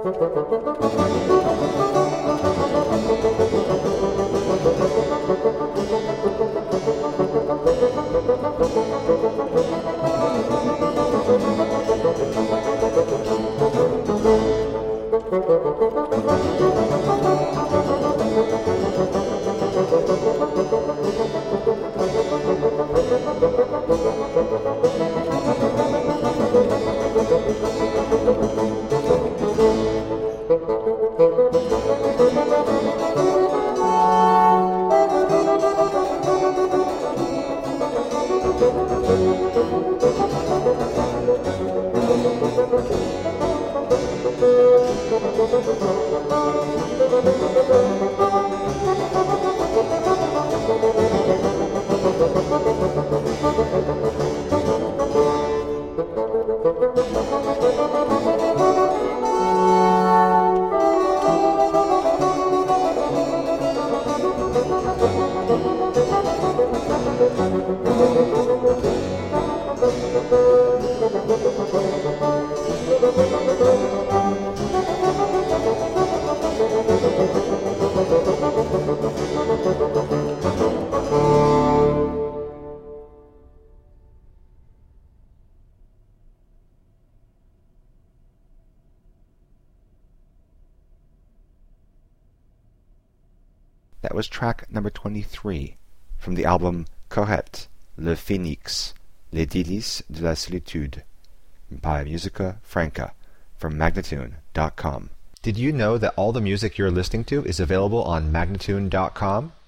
That was track number 23 from the album Cohette, Le Phénix, Les Délices de la Solitude by Musica Franca from Magnatune.com. Did you know that all the music you're listening to is available on Magnatune.com?